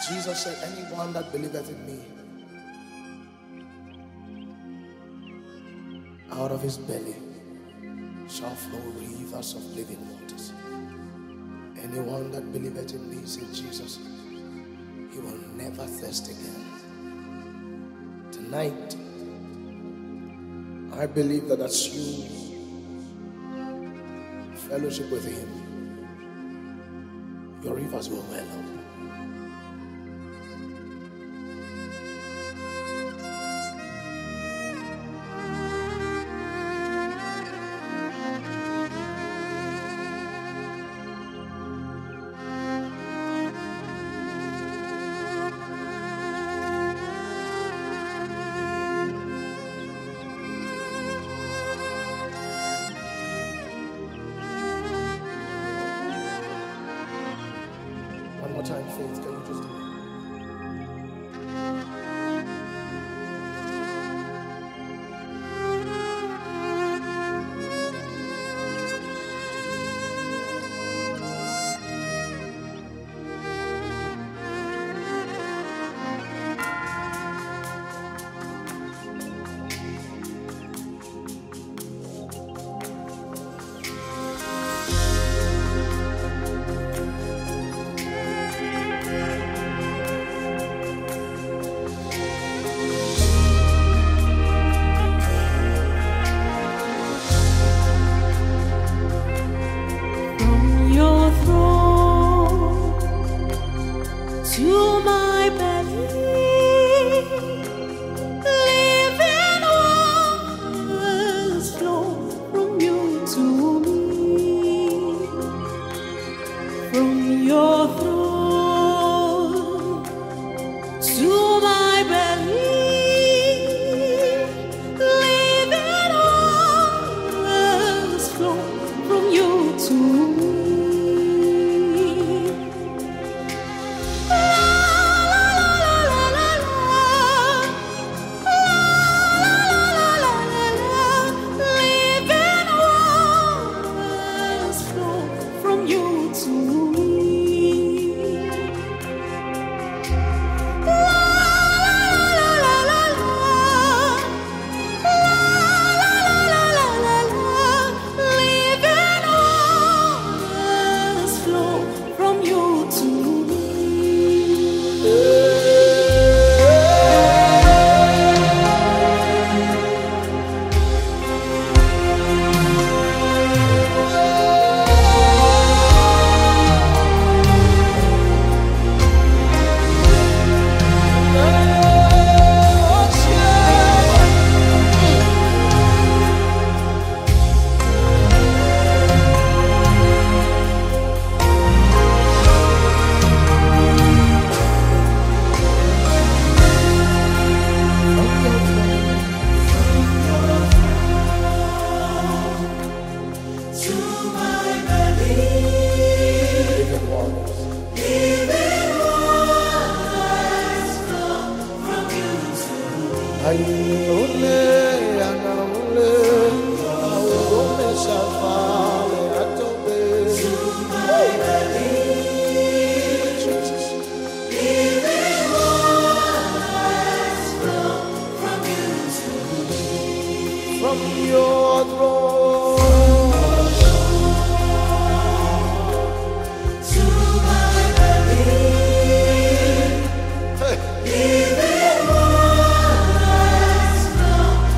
Jesus said, anyone that believeth in me, out of his belly shall flow rivers of living waters. Anyone that believeth in me, said Jesus, he will never thirst again. Tonight, I believe that as you fellowship with him, your rivers will well up. One more time, Faith, can you just do it? To my belly, living waters flow from you to me. From your throne to my belly, living waters flow from you to me. From your throne to my belly, living waters flow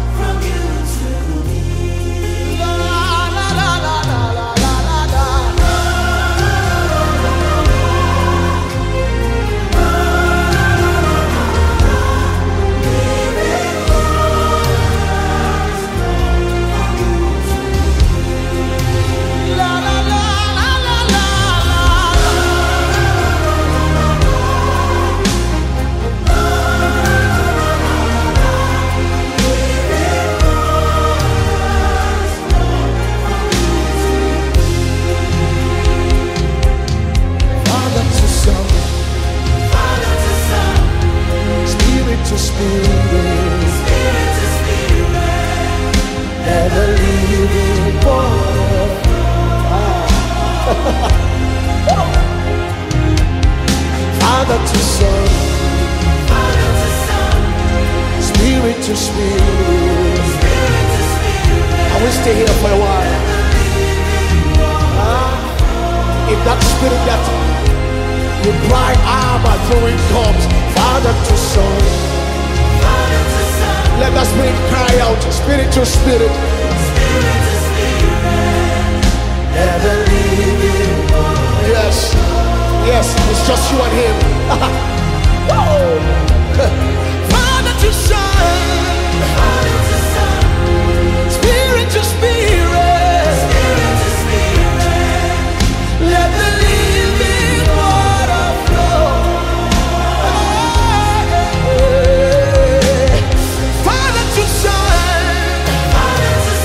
to spirit. I will stay here for a while. If that spirit that you cry, Abba, through it comes, Father to Son. Let the spirit cry out, spirit to spirit. Never leaving. Yes, yes, it's just you and him. Father to Son, spirit to spirit. Let the living water flow. Father to Son,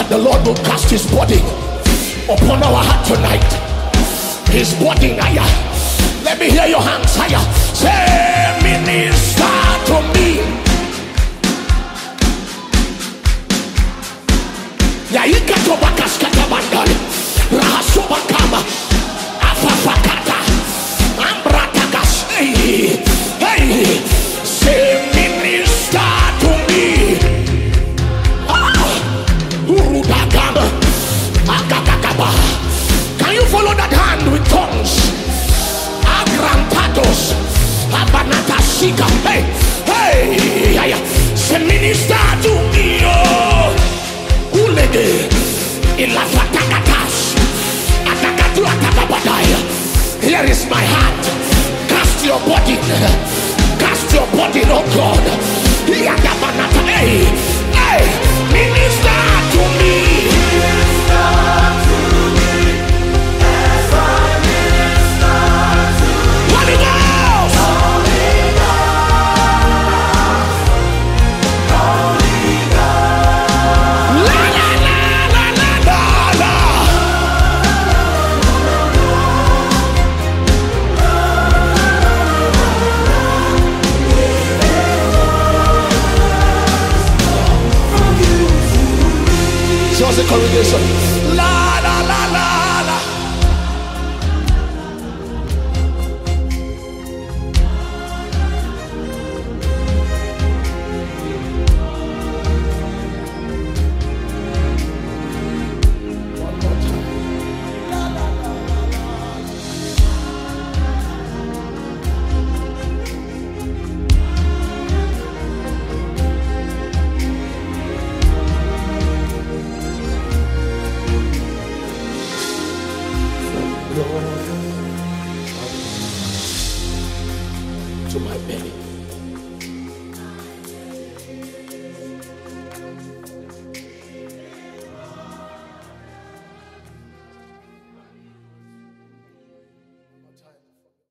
that the Lord will cast his body upon our heart tonight. His body higher. Let me hear your hands higher. Say, minister to me. Yaika tobakas katabandali. Rahasobakama. Afafakata. Ambratakas. Hey. Hey. Say, minister to me. Urudagama. Akakakaba. Can you follow that hand with tongues? Agrantados, Abanata Sika, hey, hey, say minister to me, oh, Ulege, Ilafatakatas, Atakatu Atakabadaya. Here is my heart. Cast your body, oh God. Hey, hey, minister to me. The congregation, la la la la la. One more time. La la la to my belly.